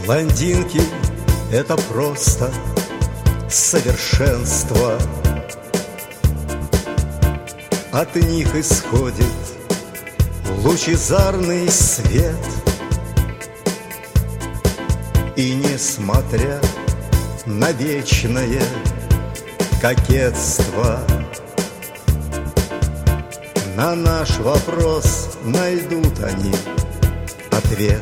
Блондинки — это просто совершенство. От них исходит лучезарный свет. И несмотря на вечное кокетство, на наш вопрос найдут они ответ.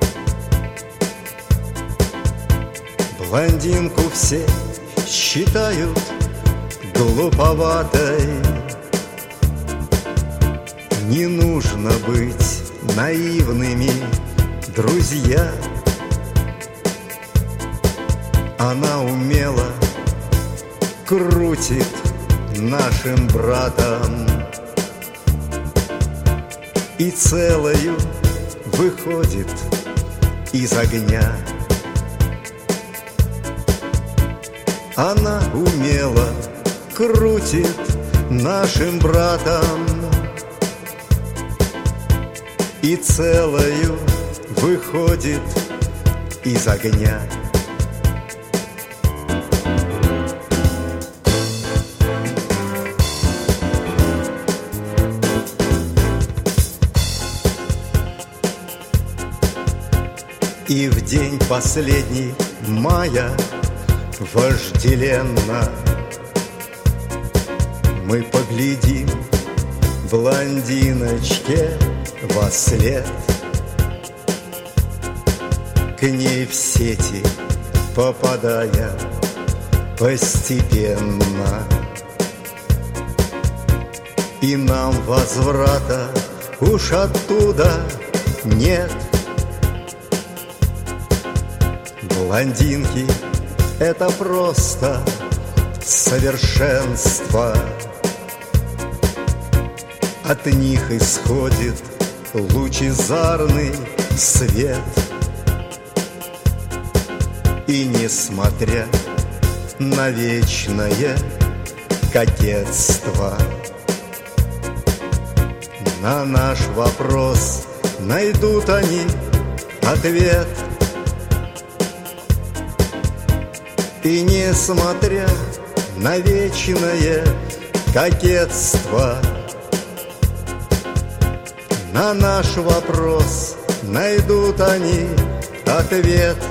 Блондинку все считают глуповатой. Не нужно быть наивными, друзья. Она умело крутит нашим братом и целою выходит из огня. Она умело крутит нашим братом и целою выходит из огня. И в день последний мая вожделенно мы поглядим блондиночке вослед. К ней в сети попадая постепенно, и нам возврата уж оттуда нет. Блондинки — это просто совершенство. От них исходит лучезарный свет. И несмотря на вечное кокетство, на наш вопрос найдут они ответ. И несмотря на вечное кокетство, на наш вопрос найдут они ответ.